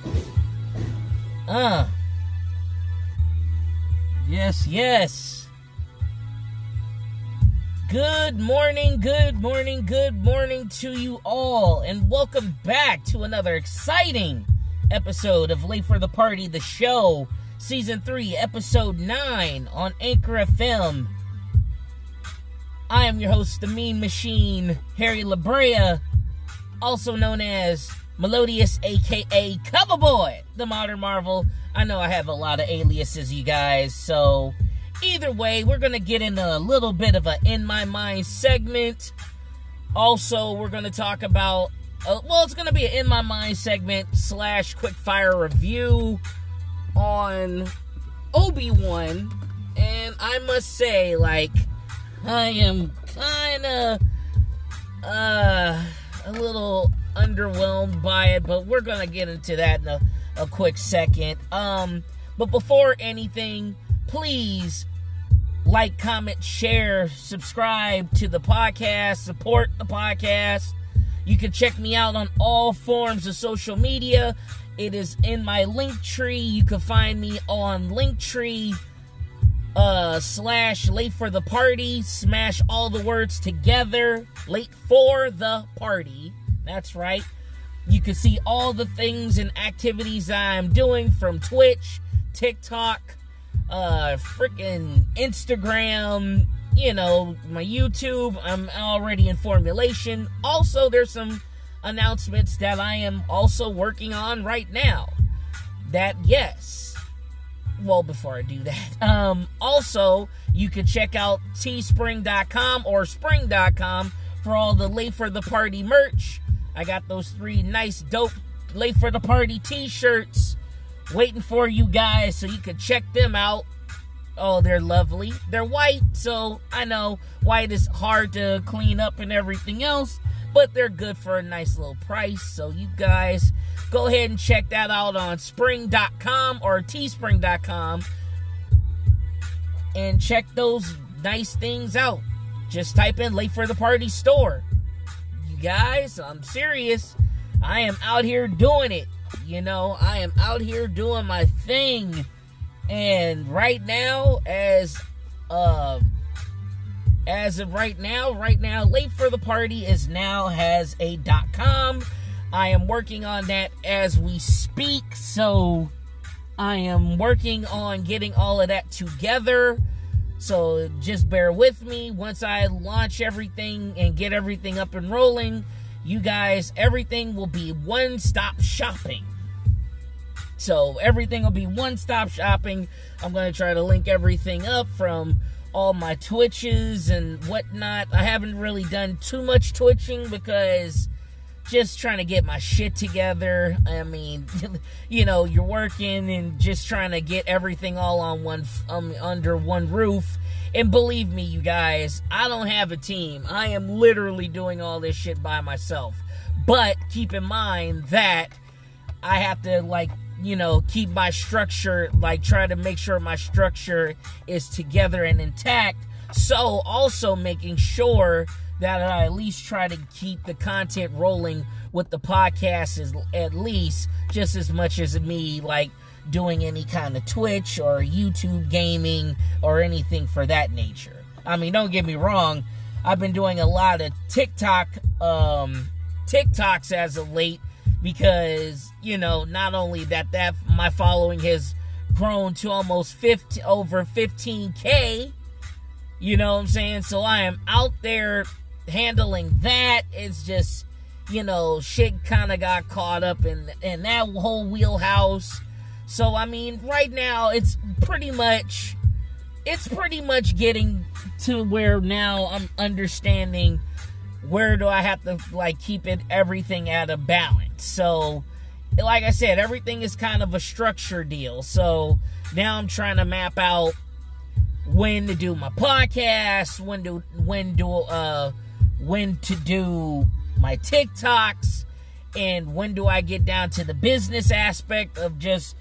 Yes. Good morning to you all, and welcome back to another exciting episode of Late for the Party, the show, Season 3, Episode 9 on Anchor FM. I am your host, the Mean Machine, Harry LaBrea, also known as Melodious, a.k.a. Coverboy, the Modern Marvel. I know I have a lot of aliases, you guys, so either way, we're going to get into a little bit of a In My Mind segment. Also, we're going to talk about, it's going to be an In My Mind segment / quickfire review on Obi-Wan. And I must say, I am kind of a little underwhelmed by it, but we're going to get into that in a quick second. But before anything, please like, comment, share, subscribe to the podcast, support the podcast. You can check me out on all forms of social media. It is in my Linktree. You can find me on Linktree / Late for the Party. Smash all the words together. Late for the Party. That's right. You can see all the things and activities I'm doing from Twitch, TikTok, freaking Instagram, my YouTube. I'm already in formulation. Also, there's some announcements that I am also working on right now. Before I do that, also, you can check out teespring.com or spring.com for all the Late for the Party merch. I got those 3 nice, dope Late for the Party t-shirts waiting for you guys, so you can check them out. Oh, they're lovely. They're white, so I know white is hard to clean up and everything else, but they're good for a nice little price, so you guys go ahead and check that out on spring.com or teespring.com and check those nice things out. Just type in Late for the Party store. You guys, I'm serious. I am out here doing it. I am out here doing my thing. And right now, as of right now, Late for the Party has a .com. I am working on that as we speak, so I am working on getting all of that together. So just bear with me. Once I launch everything and get everything up and rolling, you guys, everything will be one-stop shopping. So everything will be one-stop shopping. I'm going to try to link everything up from all my Twitches and whatnot. I haven't really done too much Twitching because just trying to get my shit together. I mean, you're working and just trying to get everything all on under one roof. And believe me, you guys, I don't have a team. I am literally doing all this shit by myself. But keep in mind that I have to, keep my structure, try to make sure my structure is together and intact. So also making sure that I at least try to keep the content rolling with the podcast is at least just as much as me, doing any kind of Twitch or YouTube gaming or anything for that nature. I mean, don't get me wrong, I've been doing a lot of TikToks as of late because, not only that my following has grown to almost over 15K, you know what I'm saying? So I am out there handling that. It's just, shit kind of got caught up in that whole wheelhouse. So, I mean, right now, it's pretty much getting to where now I'm understanding where do I have to, keep everything at a balance. So, like I said, everything is kind of a structure deal. So, now I'm trying to map out when to do my podcast, when to do my TikToks, and when do I get down to the business aspect of just,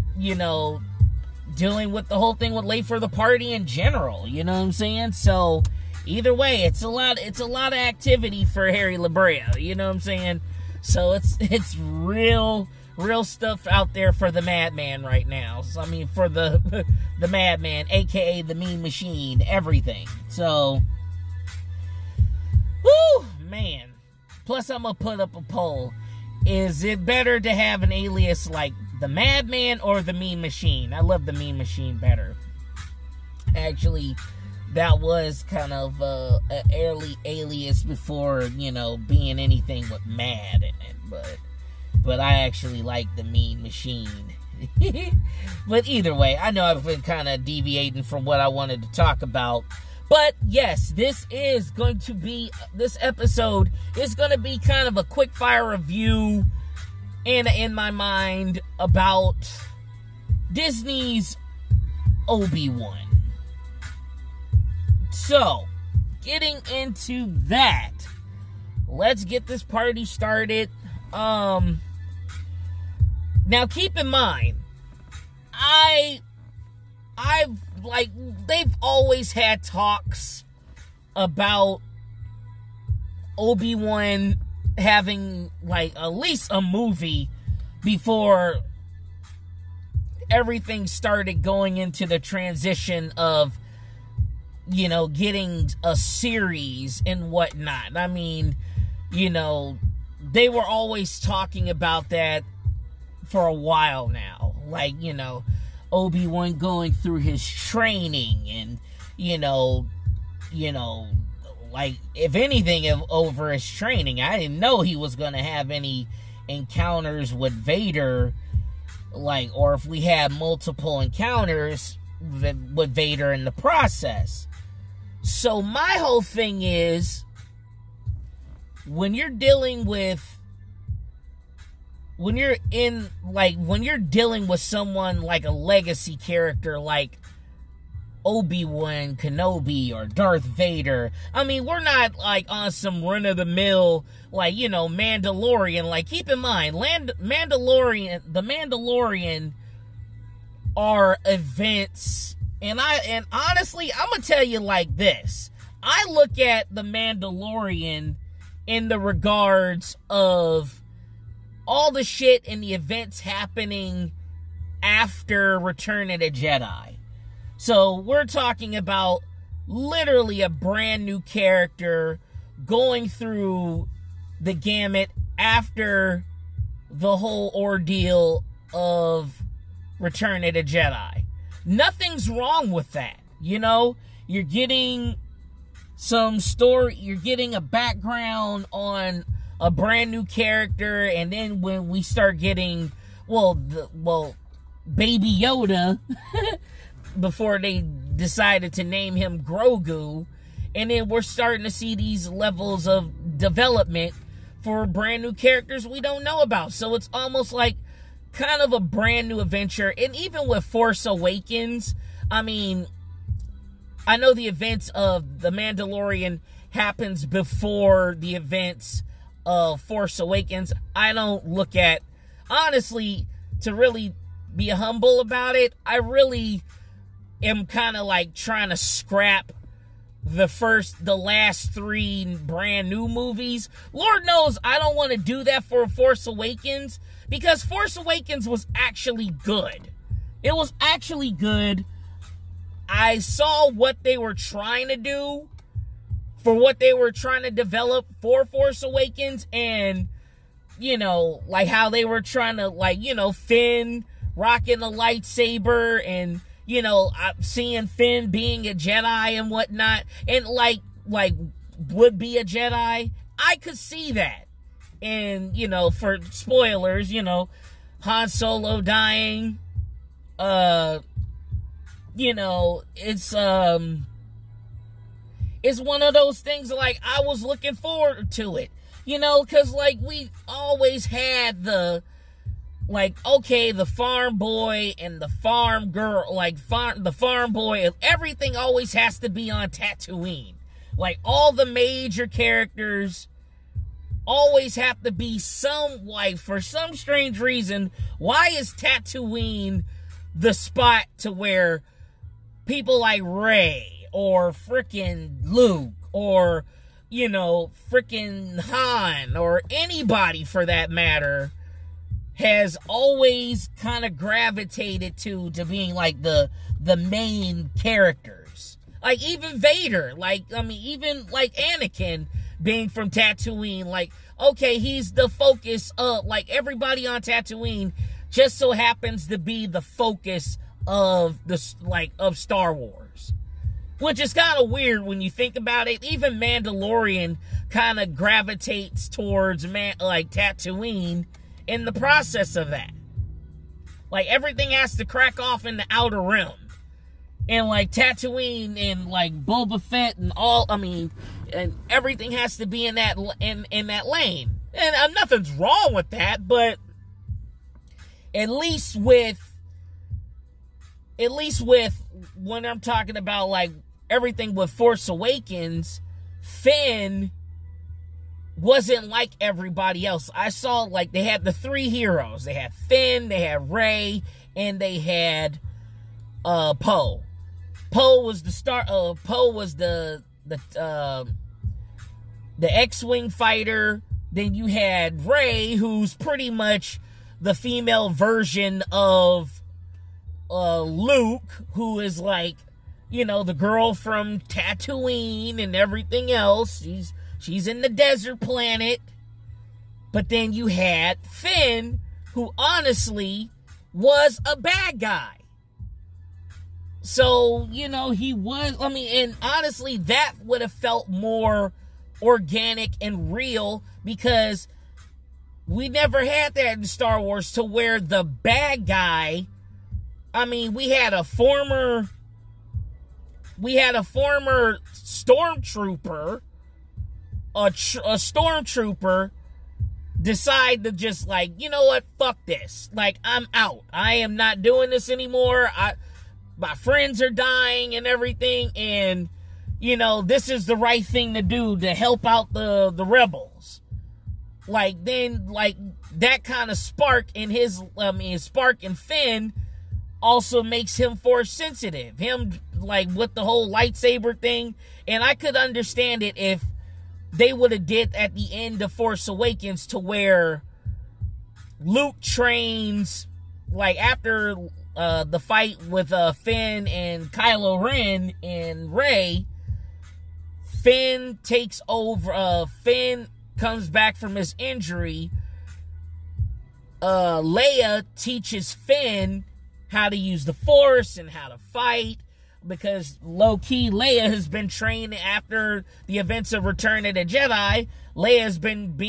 dealing with the whole thing with Late for the Party in general, you know what I'm saying? So, either way, it's a lot of activity for Harry LaBrea, you know what I'm saying? So, it's real real stuff out there for the Madman right now. So, I mean, for the Madman, aka the Mean Machine, everything. So, whoo, man. Plus, I'm gonna put up a poll. Is it better to have an alias like the Madman or the Mean Machine? I love the Mean Machine better. Actually, that was kind of an early alias before, you know, being anything with mad in it. But I actually like the Mean Machine. But either way, I know I've been kind of deviating from what I wanted to talk about. But yes, this episode is going to be kind of a quick fire review in my mind about Disney's Obi-Wan. So, getting into that, let's get this party started. Now keep in mind, they've always had talks about Obi-Wan having, like, at least a movie before everything started going into the transition of, you know, getting a series and whatnot. I mean, you know, they were always talking about that for a while now. Like, you know, Obi-Wan going through his training and, you know, like, if anything, over his training, I didn't know he was going to have any encounters with Vader, like, or if we had multiple encounters with Vader in the process. So my whole thing is, when you're dealing with someone like a legacy character like Obi-Wan Kenobi or Darth Vader, I mean, we're not like on some run-of-the-mill, like, you know, Mandalorian. Like, keep in mind, the Mandalorian are events. And honestly, I'm gonna tell you like this. I look at the Mandalorian in the regards of all the shit and the events happening after Return of the Jedi. So we're talking about literally a brand new character going through the gamut after the whole ordeal of Return of the Jedi. Nothing's wrong with that. You know, you're getting some story, you're getting a background on a brand new character, and then when we start getting, Baby Yoda, before they decided to name him Grogu, and then we're starting to see these levels of development for brand new characters we don't know about. So it's almost like kind of a brand new adventure. And even with Force Awakens, I mean, I know the events of The Mandalorian happens before the events of Force Awakens. I don't look at, honestly, to really be humble about it, I really am kind of like trying to scrap the last 3 brand new movies. Lord knows I don't want to do that for Force Awakens, because Force Awakens was actually good. It was actually good. I saw what they were trying to do, for what they were trying to develop for Force Awakens, and, you know, like how they were trying to, like, you know, Finn rocking a lightsaber, and, you know, seeing Finn being a Jedi and whatnot, and like would be a Jedi. I could see that. And, you know, for spoilers, you know, Han Solo dying, you know, it's one of those things, like, I was looking forward to it, you know, because, like, we always had the, like, okay, the farm boy and the farm girl, like, the farm boy, everything always has to be on Tatooine. Like, all the major characters always have to be like, for some strange reason, why is Tatooine the spot to where people like Rey or frickin' Luke or, you know, frickin' Han or anybody for that matter has always kind of gravitated to being like the main characters. Like even Vader, even like Anakin being from Tatooine, like, okay, he's the focus of, like, everybody on Tatooine just so happens to be the focus of of Star Wars. Which is kind of weird when you think about it. Even Mandalorian kind of gravitates towards Tatooine in the process of that. Like, everything has to crack off in the Outer Rim. And, like, Tatooine and, like, Boba Fett and and everything has to be in that lane. And nothing's wrong with that, but at least with when I'm talking about, like, everything with Force Awakens, Finn wasn't like everybody else. I saw, like, they had the three heroes. They had Finn, they had Rey, and they had Poe. Poe was the X-Wing fighter. Then you had Rey, who's pretty much the female version of Luke, who is like, you know, the girl from Tatooine and everything else. She's in the desert planet. But then you had Finn, who honestly was a bad guy. So, you know, and honestly, that would have felt more organic and real, because we never had that in Star Wars, to where the bad guy, we had a former stormtrooper, a stormtrooper decide to just, like, you know what, fuck this. Like, I'm out. I am not doing this anymore. My friends are dying and everything, and, you know, this is the right thing to do to help out the rebels. Like, then, like, that kind of spark in spark in Finn also makes him force sensitive. Him, like, with the whole lightsaber thing. And I could understand it if they would have did at the end of Force Awakens, to where Luke trains, like, after the fight with Finn and Kylo Ren and Rey, Finn takes over. Finn comes back from his injury. Leia teaches Finn how to use the Force and how to fight, because low-key Leia has been trained after the events of Return of the Jedi. Leia's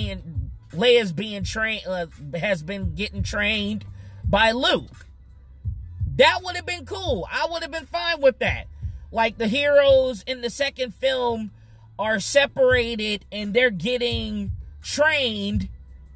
been getting trained by Luke. That would have been cool. I would have been fine with that. Like, the heroes in the second film are separated and they're getting trained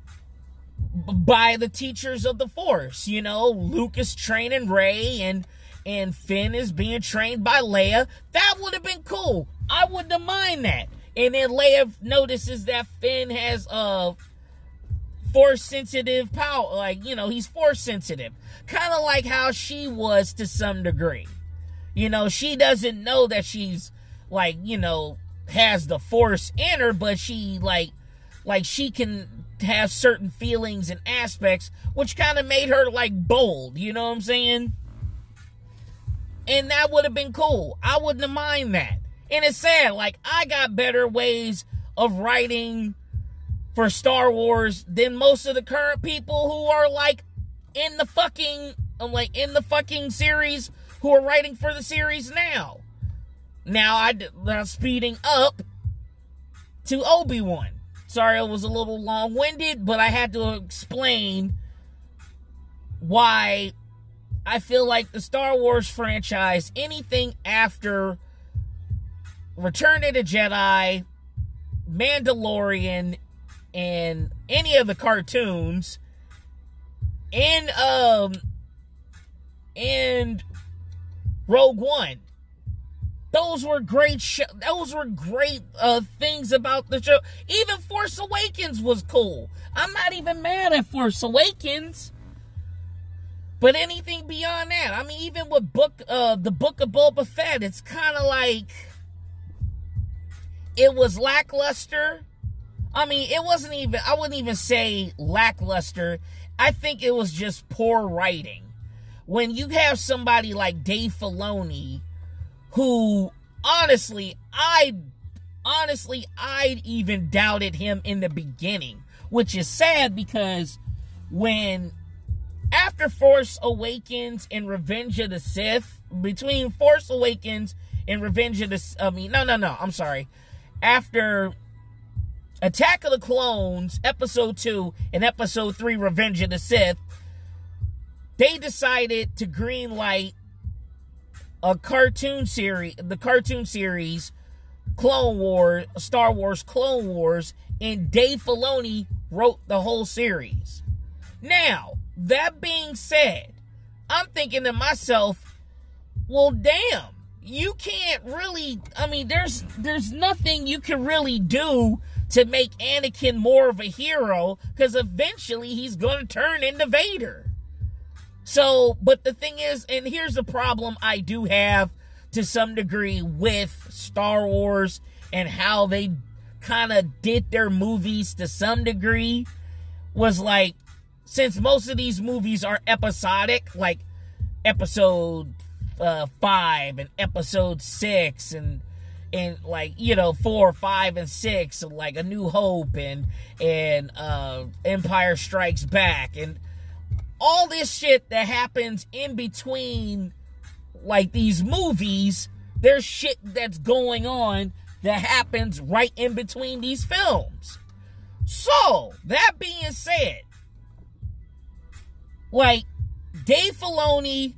by the teachers of the Force. You know, Luke is training Rey and Finn is being trained by Leia. That would have been cool. I wouldn't have minded that. And then Leia notices that Finn has Force sensitive power. Like, you know, he's Force sensitive. Kind of like how she was to some degree. You know, she doesn't know that she's, like, you know, has the Force in her, but she, like she can have certain feelings and aspects, which kind of made her, like, bold. You know what I'm saying? And that would have been cool. I wouldn't have minded that. And it's sad. Like, I got better ways of writing for Star Wars than most of the current people who are, like, in the fucking series, who are writing for the series now. Now, I'm speeding up to Obi-Wan. Sorry, it was a little long-winded, but I had to explain why I feel like the Star Wars franchise, anything after Return of the Jedi, Mandalorian, and any of the cartoons, and Rogue One, those were great things about the show. Even Force Awakens was cool. I'm not even mad at Force Awakens. But anything beyond that, I mean, even with the Book of Boba Fett, it's kind of like, it was lackluster. I mean, it wasn't even, I wouldn't even say lackluster. I think it was just poor writing. When you have somebody like Dave Filoni, who honestly I even doubted him in the beginning, which is sad because after Force Awakens and Revenge of the Sith, between Force Awakens and Revenge of the, after Attack of the Clones, Episode 2, and Episode 3, Revenge of the Sith, they decided to greenlight the cartoon series, Clone Wars, Star Wars Clone Wars, and Dave Filoni wrote the whole series. Now, that being said, I'm thinking to myself, well, damn, you can't really, there's nothing you can really do to make Anakin more of a hero, because eventually he's going to turn into Vader. So, but the thing is, and here's the problem I do have to some degree with Star Wars and how they kind of did their movies to some degree, was like, since most of these movies are episodic, like Episode 5 and Episode 6 and like, 4, 5, and 6, like A New Hope and Empire Strikes Back, and all this shit that happens in between, like, these movies, there's shit that's going on that happens right in between these films. So, that being said, like, Dave Filoni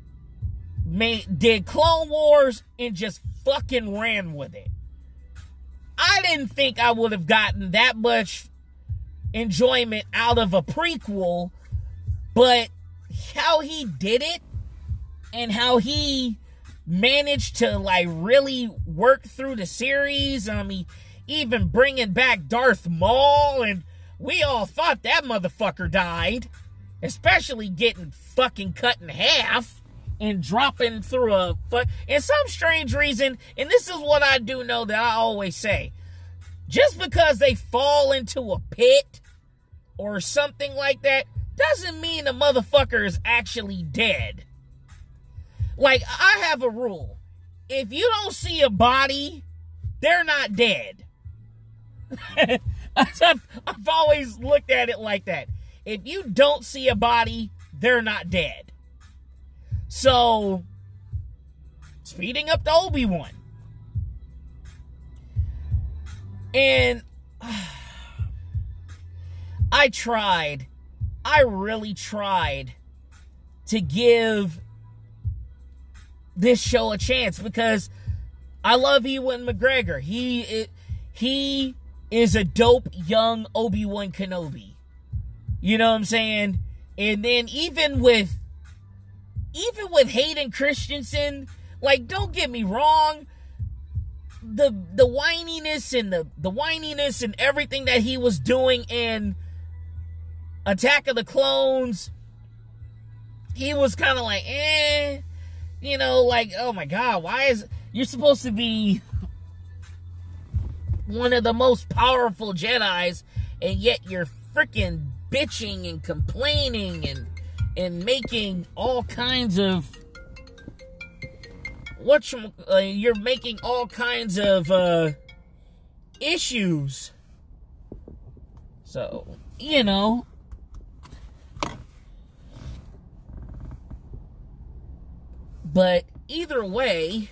did Clone Wars and just fucking ran with it. I didn't think I would have gotten that much enjoyment out of a prequel, but how he did it and how he managed to, like, really work through the series. Even bringing back Darth Maul, and we all thought that motherfucker died, especially getting fucking cut in half and dropping through and some strange reason, and this is what I do know that I always say, just because they fall into a pit or something like that doesn't mean the motherfucker is actually dead. Like, I have a rule. If you don't see a body, they're not dead. I've always looked at it like that. If you don't see a body, they're not dead. So, speeding up to Obi-Wan. And I really tried to give this show a chance because I love Ewan McGregor. He is a dope young Obi-Wan Kenobi. You know what I'm saying? And then even with Hayden Christensen, like, don't get me wrong, the whininess and everything that he was doing in Attack of the Clones, he was kind of like, like, oh my God, you're supposed to be one of the most powerful Jedis, and yet you're freaking bitching and complaining and making all kinds of you're making all kinds of issues. So, but either way,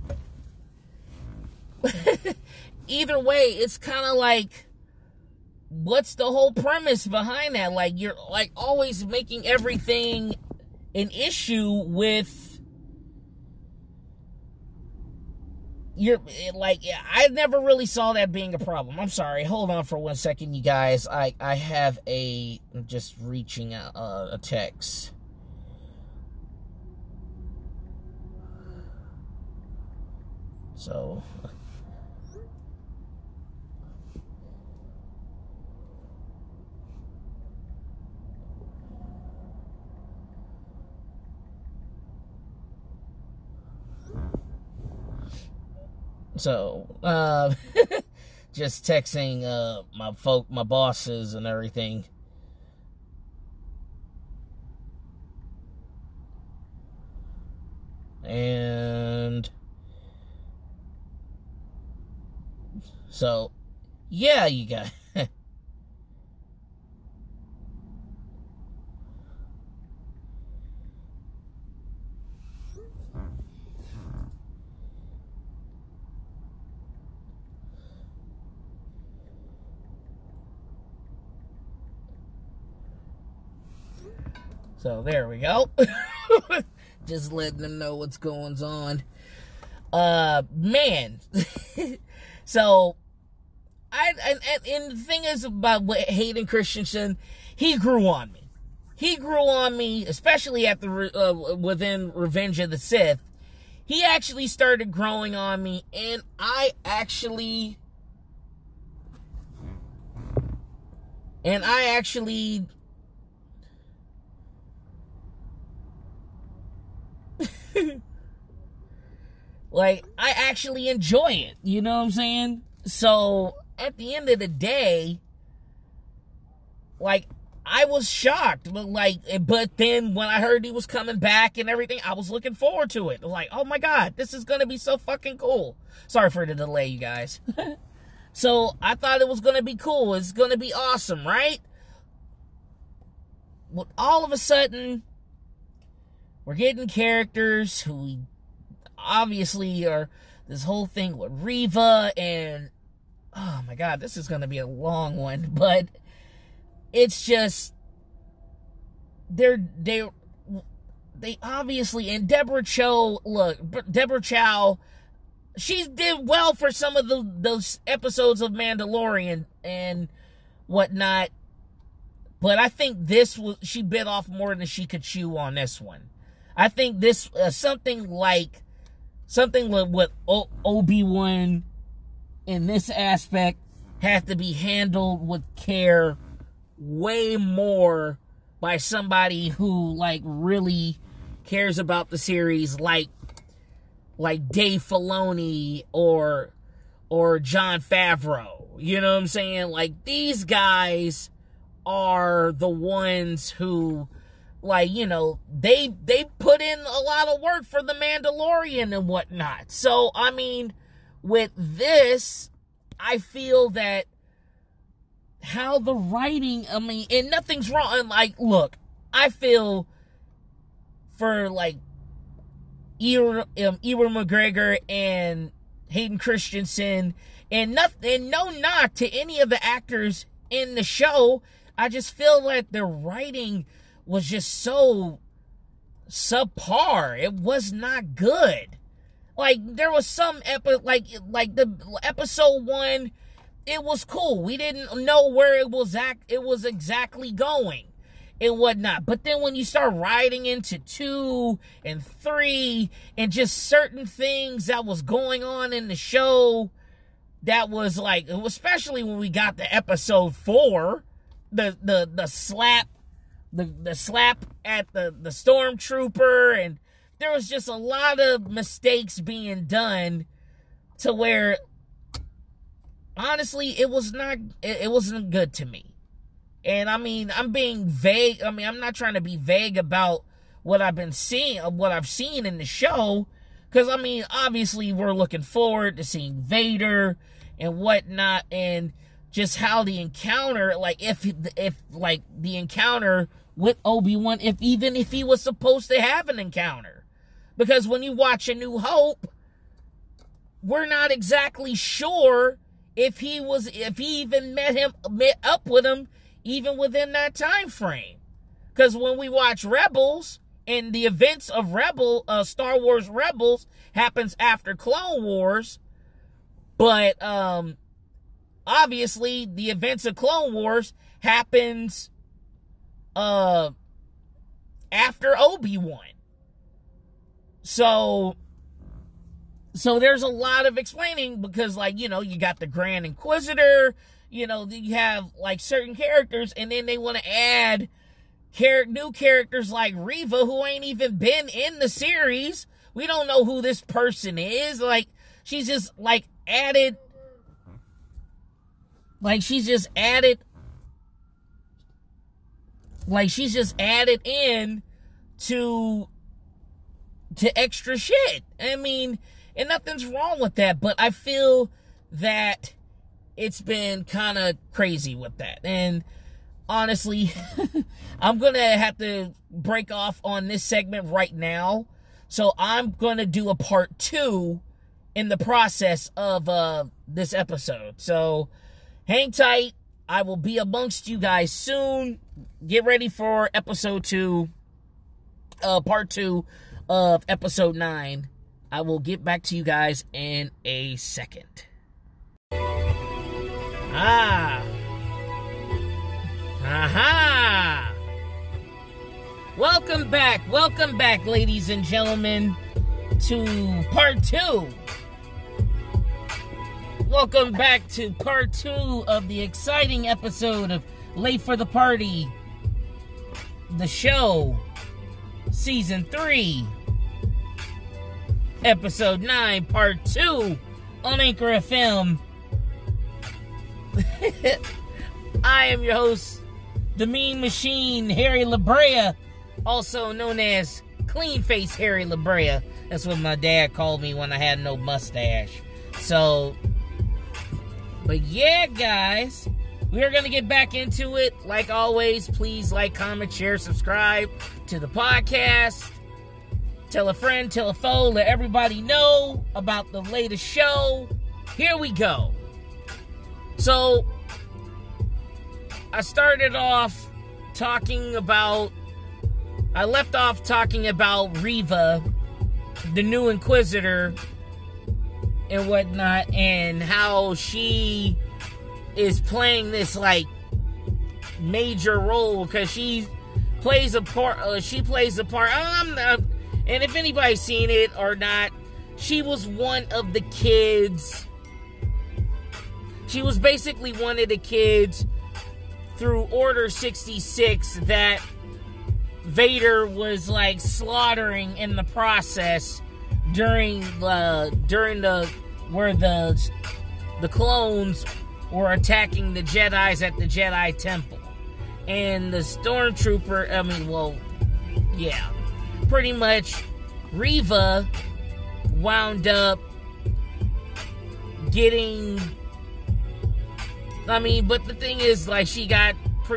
it's kind of like, what's the whole premise behind that? Like, you're like always making everything an issue with I never really saw that being a problem. I'm sorry. Hold on for 1 second, you guys. I have I'm just reaching out a text. So just texting my bosses and everything. And so, yeah, you guys. So there we go. Just letting them know what's going on. Man. So, and the thing is about Hayden Christensen, he grew on me. He grew on me, especially at within Revenge of the Sith. He actually started growing on me, and I actually like, I actually enjoy it. You know what I'm saying? So, at the end of the day, like, I was shocked. But then when I heard he was coming back and everything, I was looking forward to it. Like, oh my God, this is going to be so fucking cool. Sorry for the delay, you guys. So, I thought it was going to be cool. It's going to be awesome, right? Well, all of a sudden, we're getting characters who obviously are this whole thing with Reva, and oh my God, this is going to be a long one, but it's just they obviously, and Deborah Chow, she did well for some of those episodes of Mandalorian and whatnot, but I think she bit off more than she could chew on this one. I think this something with Obi-Wan in this aspect has to be handled with care way more by somebody who really cares about the series, like Dave Filoni or Jon Favreau. You know what I'm saying? Like, these guys are the ones who, they put in a lot of work for The Mandalorian and whatnot. So, I mean, with this, I feel that how the writing, and nothing's wrong. And look, I feel for Ewan McGregor and Hayden Christensen, and no knock to any of the actors in the show, I just feel like their writing was just so subpar. It was not good. There was some the episode 1, it was cool. We didn't know where it was exactly going and whatnot. But then when you start riding into 2 and 3 and just certain things that was going on in the show, that was especially when we got to episode 4, the slap, the slap at the stormtrooper, and there was just a lot of mistakes being done to where, honestly, it wasn't good to me. And I'm being vague. I'm not trying to be vague about what I've seen in the show, because obviously we're looking forward to seeing Vader and whatnot, and just how the encounter, if the encounter with Obi-Wan, if he was supposed to have an encounter. Because when you watch A New Hope, we're not exactly sure if he even met up with him even within that time frame. Because when we watch Rebels, and the events of Star Wars Rebels happens after Clone Wars, but obviously the events of Clone Wars happens after Obi-Wan. So there's a lot of explaining, because you got the Grand Inquisitor, you have certain characters, and then they want to add new characters like Reva, who ain't even been in the series. We don't know who this person is. She's just added in to to extra shit. I mean, and nothing's wrong with that, but I feel that it's been kind of crazy with that. And honestly, I'm going to have to break off on this segment right now. So I'm going to do a part 2 in the process of this episode. So hang tight. I will be amongst you guys soon. Get ready for episode 2, part 2 of episode 9. I will get back to you guys in a second. Aha! Welcome back, ladies and gentlemen, to part 2. Welcome back to part 2 of the exciting episode of Late for the Party, the show, season 3, episode 9, part 2, on Anchor FM. I am your host, the Mean Machine, Harry LaBrea, also known as Clean Face Harry LaBrea. That's what my dad called me when I had no mustache. So, but yeah, guys, we are going to get back into it. Like always, please like, comment, share, subscribe to the podcast. Tell a friend, tell a foe, let everybody know about the latest show. Here we go. So, I left off talking about Reva, the new Inquisitor, and whatnot, and how she is playing this, like, major role, because she plays a part, and if anybody's seen it or not, she was one of the kids. She was basically one of the kids through Order 66 that Vader was, like, slaughtering in the process during the clones were attacking the Jedis at the Jedi Temple. And the Stormtrooper, pretty much Reva wound up getting, but the thing is, like, she got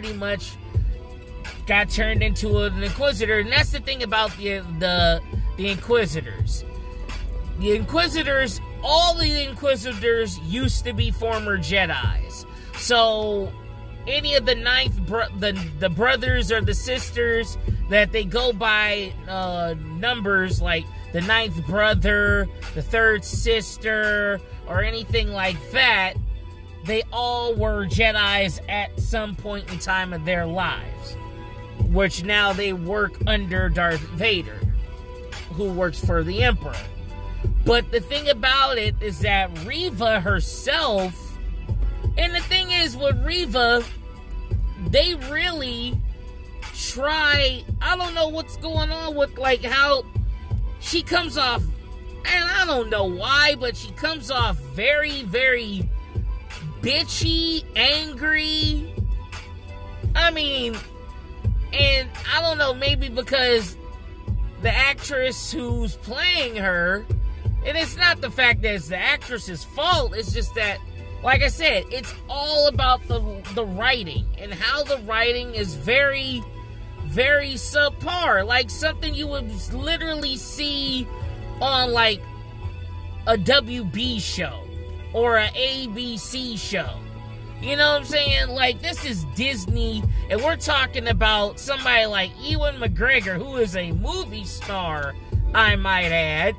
turned into an Inquisitor, and that's the thing about the Inquisitors. The Inquisitors, all the Inquisitors used to be former Jedis. So, any of the the brothers or the sisters that they go by numbers, like the 9th brother, the 3rd sister, or anything like that, they all were Jedis at some point in time of their lives, which now they work under Darth Vader, who works for the Emperor. But the thing about it is that Reva herself, and the thing is with Reva, they really try, I don't know what's going on with, like, how she comes off, and I don't know why, but she comes off very, very bitchy, angry. And I don't know, maybe because the actress who's playing her, and it's not the fact that it's the actress's fault, it's just that, like I said, it's all about the writing, and how the writing is very, very subpar. Like, something you would literally see on, like, a WB show, or an ABC show. You know what I'm saying? Like, this is Disney, and we're talking about somebody like Ewan McGregor, who is a movie star, I might add.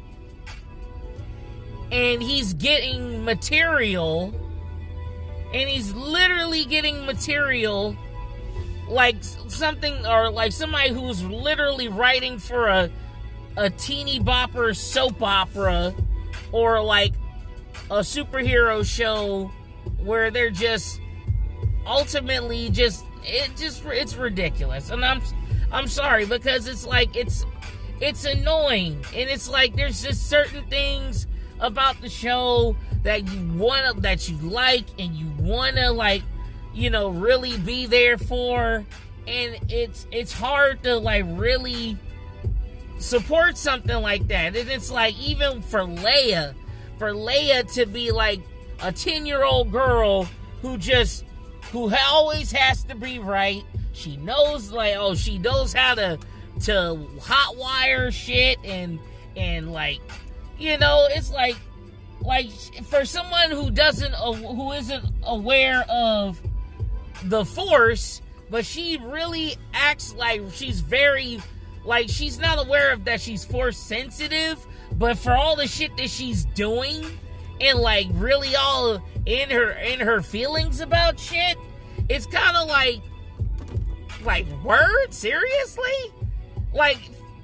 And he's getting material, and he's literally getting material like something, or like somebody who's literally writing for a teeny bopper soap opera, or like a superhero show where they're just ultimately it's ridiculous. And I'm sorry, because it's like it's annoying, and it's like there's just certain things about the show that you like, and you wanna, like, you know, really be there for, and it's hard to, like, really support something like that. And it's like, even for Leia to be like a 10-year-old girl who always has to be right. She knows, like, she knows how to hotwire shit and like, you know, it's like for someone who isn't aware of the Force, but she really acts like she's very, like, she's not aware of that she's Force sensitive, but for all the shit that she's doing and like really all in her feelings about shit, it's kind of like word? Seriously? Like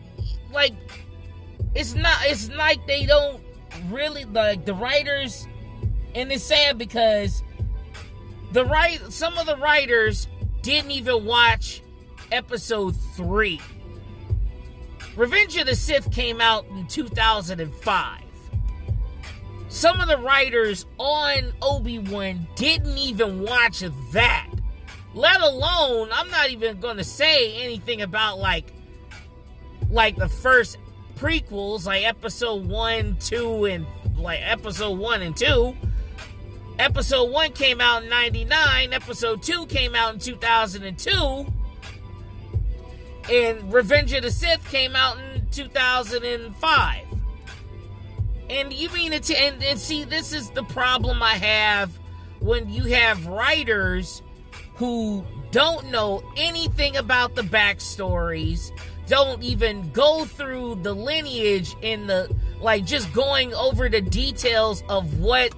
it's like they don't really, like, the writers, and it's sad because some of the writers didn't even watch episode 3. Revenge of the Sith came out in 2005. Some of the writers on Obi-Wan didn't even watch that. Let alone, I'm not even going to say anything about like the first prequels, like episode 1, 2, and like episode 1 and 2. Episode 1 came out in 99, episode 2 came out in 2002, and Revenge of the Sith came out in 2005. And you mean it, and see, this is the problem I have when you have writers who don't know anything about the backstories, don't even go through the lineage in the, like, just going over the details of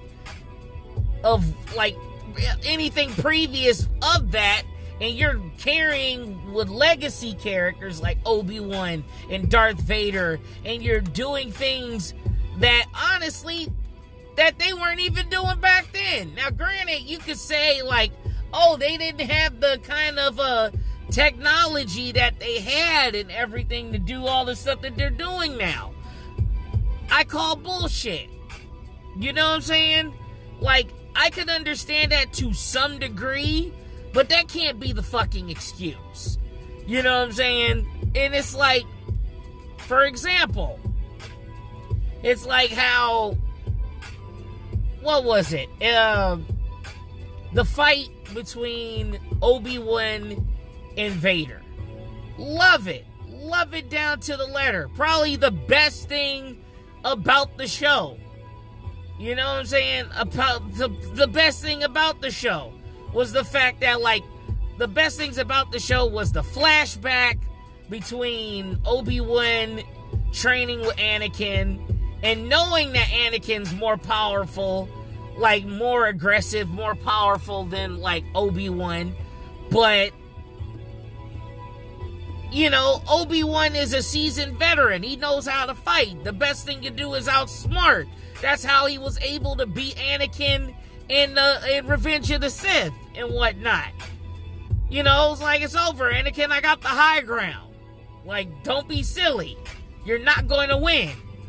like anything previous of that, and you're carrying with legacy characters like Obi-Wan and Darth Vader, and you're doing things that honestly that they weren't even doing back then. Now granted, you could say like, oh, they didn't have the kind of technology that they had and everything to do all the stuff that they're doing now. I call bullshit. You know what I'm saying? Like, I can understand that to some degree, but that can't be the fucking excuse. You know what I'm saying? And it's like, for example, it's like how, what was it? The fight between Obi-Wan and Vader. Love it. Love it down to the letter. Probably the best thing about the show. You know what I'm saying? About the best thing about the show was the fact that, like, the best things about the show was the flashback between Obi-Wan training with Anakin and knowing that Anakin's more powerful, like, more aggressive, more powerful than, like, Obi-Wan. But, you know, Obi-Wan is a seasoned veteran. He knows how to fight. The best thing to do is outsmart. That's how he was able to beat Anakin in Revenge of the Sith and whatnot. You know, it's like, it's over, Anakin, I got the high ground. Like, don't be silly. You're not going to win.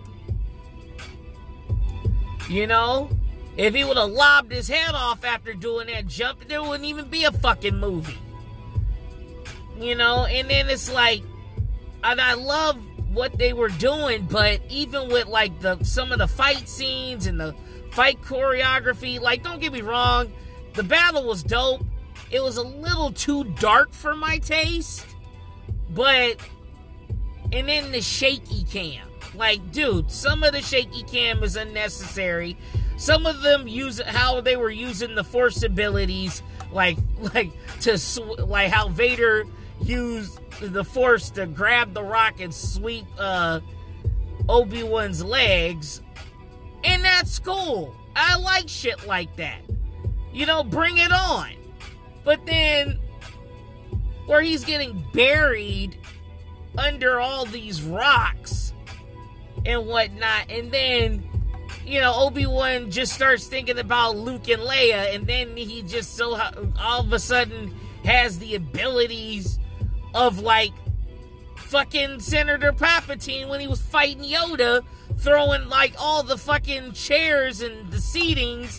You know? If he would have lobbed his head off after doing that jump, there wouldn't even be a fucking movie. You know? And then it's like, and I love what they were doing, but even with, like, some of the fight scenes and the fight choreography, like, don't get me wrong, the battle was dope. It was a little too dark for my taste, but, and then the shaky cam. Like, dude, some of the shaky cam is unnecessary. Some of them use how they were using the Force abilities, like how Vader used the Force to grab the rock and sweep Obi-Wan's legs, and that's cool. I like shit like that. You know, bring it on. But then, where he's getting buried under all these rocks and whatnot, and then, you know, Obi-Wan just starts thinking about Luke and Leia, and then he just all of a sudden has the abilities of, like, fucking Senator Palpatine when he was fighting Yoda, throwing, like, all the fucking chairs and the seats,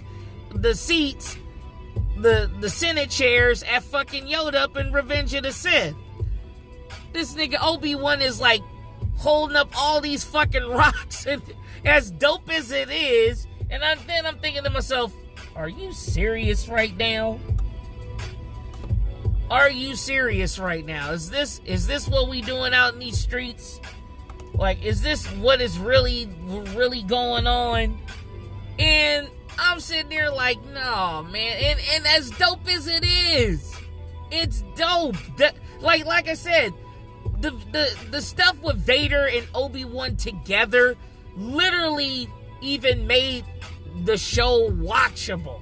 the Senate chairs at fucking Yoda up in Revenge of the Sith. This nigga Obi-Wan is, like, holding up all these fucking rocks, and as dope as it is, and then I'm thinking to myself, are you serious right now? Are you serious right now? Is this what we doing out in these streets? Like, is this what is really going on? And I'm sitting there like, no, man. And as dope as it is, it's dope. Like I said, the stuff with Vader and Obi-Wan together literally even made the show watchable.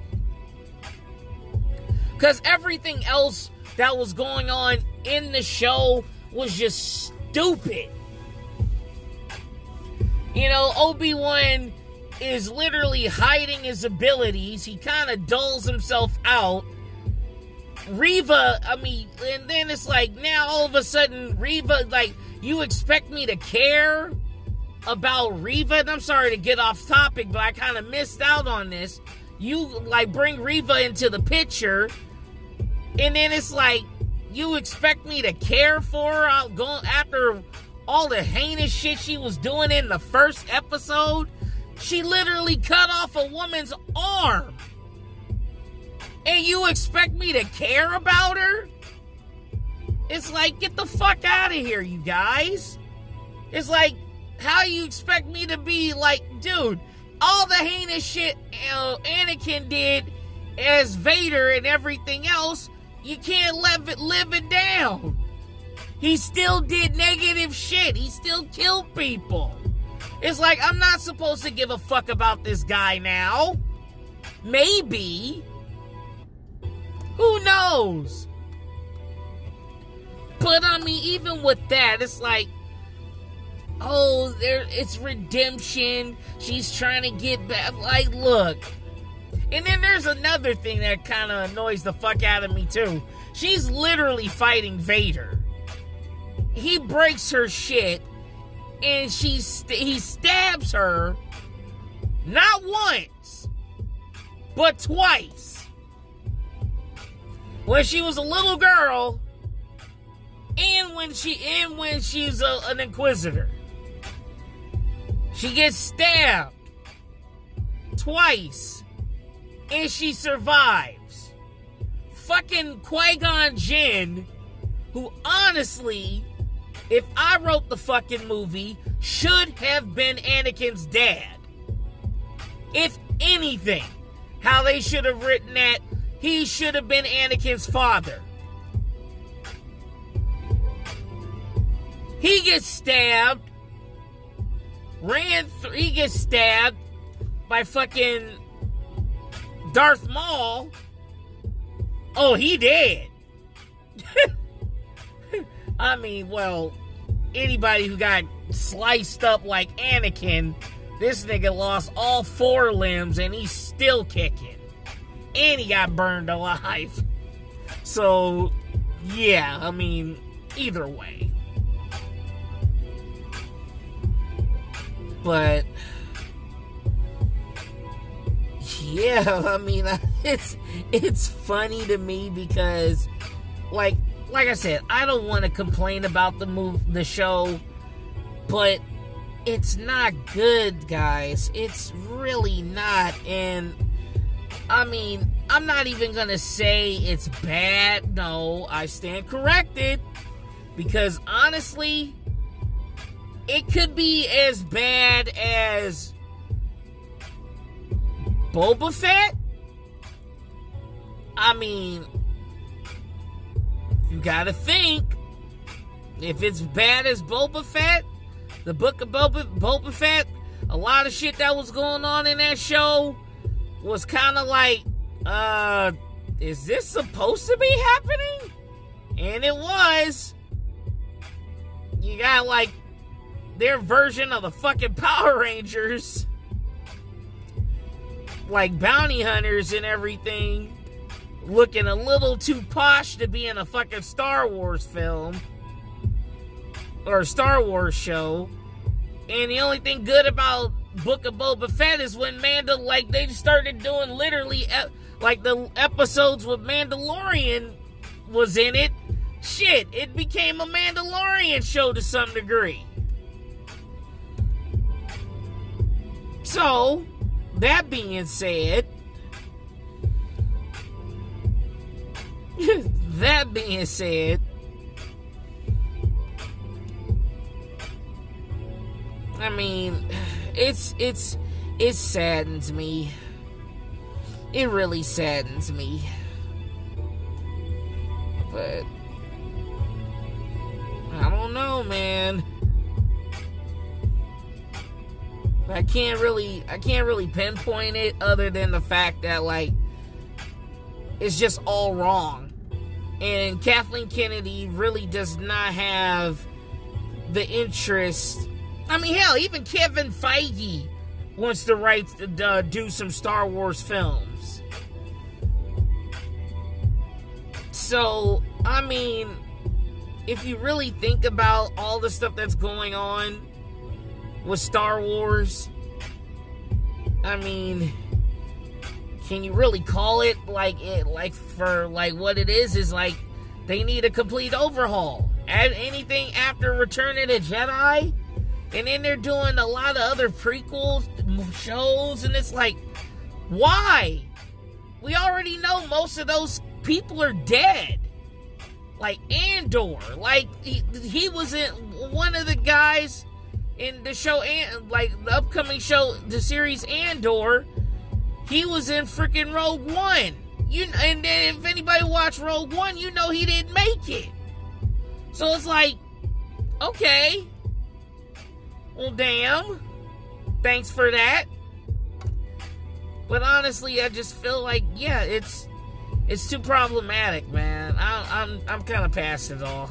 Because everything else that was going on in the show was just stupid. You know, Obi-Wan is literally hiding his abilities. He kind of dulls himself out. Reva, I mean, and then it's like, now all of a sudden, Reva, like, you expect me to care about Reva? And I'm sorry to get off topic, but I kind of missed out on this. You, like, bring Reva into the picture, and then it's like, you expect me to care for her after all the heinous shit she was doing in the first episode? She literally cut off a woman's arm. And you expect me to care about her? It's like, get the fuck out of here, you guys. It's like, how you expect me to be like, dude, all the heinous shit Anakin did as Vader and everything else, you can't live it down. He still did negative shit. He still killed people. It's like, I'm not supposed to give a fuck about this guy now. Maybe. Who knows? But I mean, even with that, it's like, oh, it's redemption. She's trying to get back. Like, look. And then there's another thing that kind of annoys the fuck out of me too. She's literally fighting Vader. He breaks her shit, and he stabs her not once, but twice. When she was a little girl, and when she's an Inquisitor. She gets stabbed twice, and she survives. Fucking Qui-Gon Jinn, who honestly, if I wrote the fucking movie, should have been Anakin's dad. If anything, how they should have written that, he should have been Anakin's father. He gets stabbed, he gets stabbed by fucking Darth Maul. Oh, he dead. I mean, well, anybody who got sliced up like Anakin, this nigga lost all 4 limbs and he's still kicking. And he got burned alive. So, yeah, I mean, either way. But, yeah, I mean, it's funny to me because, like I said, I don't want to complain about the show, but it's not good, guys. It's really not. And I mean, I'm not even gonna say it's bad. No, I stand corrected, because honestly, it could be as bad as Boba Fett. I mean, you gotta think, if it's bad as Boba Fett, the book of Boba Fett, a lot of shit that was going on in that show was kind of like, is this supposed to be happening? And it was. You got like their version of the fucking Power Rangers, like bounty hunters and everything, looking a little too posh to be in a fucking Star Wars film or Star Wars show. And the only thing good about Book of Boba Fett is when they started doing literally like the episodes with Mandalorian was in it. Shit, it became a Mandalorian show to some degree. So, that being said, I mean, it saddens me. It really saddens me. But I don't know, man. I can't really pinpoint it, other than the fact that, like, it's just all wrong. And Kathleen Kennedy really does not have the interest. I mean, hell, even Kevin Feige wants the rights to do some Star Wars films. So, I mean, if you really think about all the stuff that's going on with Star Wars, I mean, can you really call it like what it is like they need a complete overhaul? Add anything after Return of the Jedi, and then they're doing a lot of other prequel shows, and it's like, why? We already know most of those people are dead. Like Andor, like he was in one of the guys in the show, and like the upcoming show, the series Andor. He was in freaking Rogue One. And then if anybody watched Rogue One, you know he didn't make it. So it's like, okay, well, damn, thanks for that. But honestly, I just feel like, yeah, it's too problematic, man. I'm kind of past it all.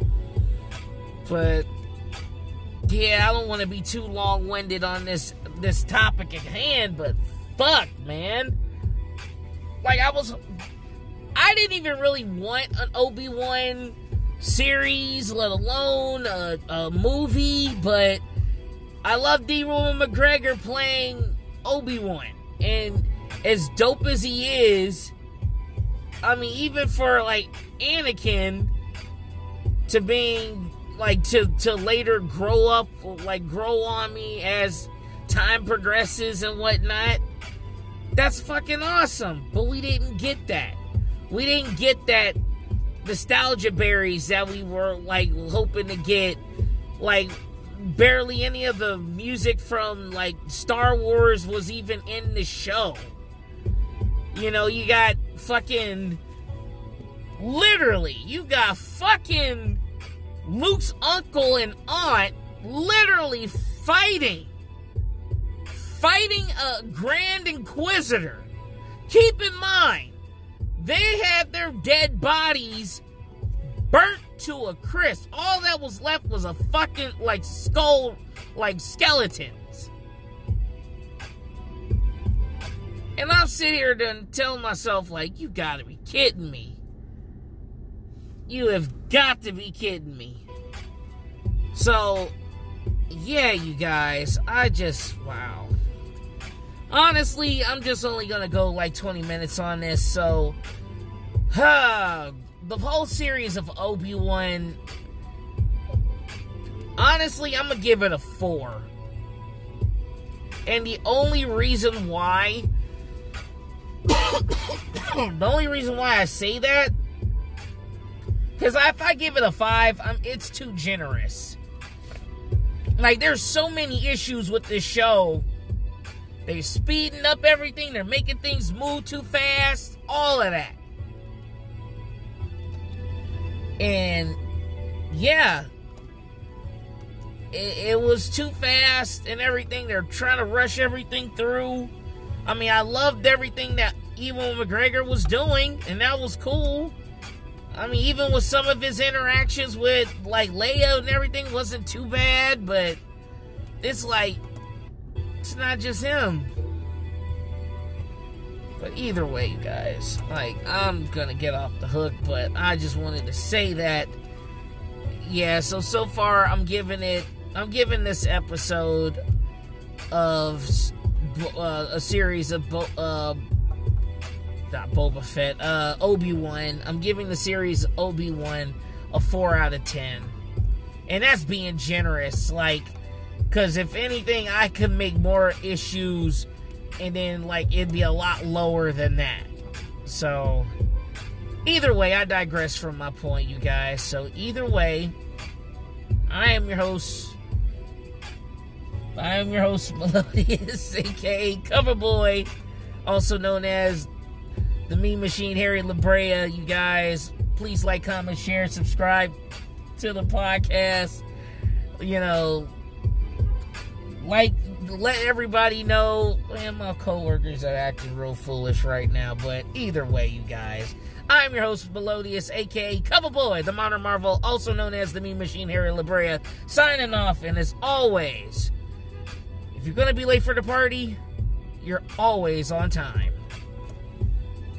But yeah, I don't want to be too long-winded on this topic at hand, but fuck, man. Like, I didn't even really want an Obi-Wan series, let alone a movie, but I love D. Ewan McGregor playing Obi-Wan. And as dope as he is, I mean, even for, like, Anakin to being, like, to later grow up, like, grow on me as time progresses and whatnot, that's fucking awesome. But we didn't get that. We didn't get that nostalgia berries that we were, like, hoping to get. Like, barely any of the music from, like, Star Wars was even in the show. You know, you got fucking, literally, you got fucking Luke's uncle and aunt literally fighting a Grand Inquisitor. Keep in mind, they had their dead bodies burnt to a crisp. All that was left was a fucking, like, skull, like, skeletons. And I'm sitting here then telling myself, like, you gotta be kidding me. You have got to be kidding me. So, yeah, you guys, wow. Honestly, I'm just only gonna go like 20 minutes on this, so the whole series of Obi-Wan, honestly, I'm gonna give it a 4. And the only reason why I say that, because if I give it a 5, it's too generous. Like, there's so many issues with this show. They're speeding up everything. They're making things move too fast. All of that. And, yeah. It was too fast and everything. They're trying to rush everything through. I mean, I loved everything that Ewan McGregor was doing. And that was cool. I mean, even with some of his interactions with, like, Leia and everything wasn't too bad. But it's like, it's not just him. But either way, you guys, like, I'm gonna get off the hook, but I just wanted to say that, yeah, so far, I'm giving this episode of a series of not Boba Fett, Obi-Wan. I'm giving the series Obi-Wan a 4 out of 10. And that's being generous. Like, Because if anything, I could make more issues and then, like, it'd be a lot lower than that. So, either way, I digress from my point, you guys. So, either way, I am your host, Melodious, aka Coverboy, also known as the Meme Machine, Harry LaBrea. You guys, please like, comment, share, subscribe to the podcast. You know, like, let everybody know. Man, my coworkers are acting real foolish right now, but either way, you guys, I'm your host, Melodious, aka Coverboy, the Modern Marvel, also known as the Meme Machine, Harry LaBrea, signing off. And as always, if you're gonna be late for the party, you're always on time.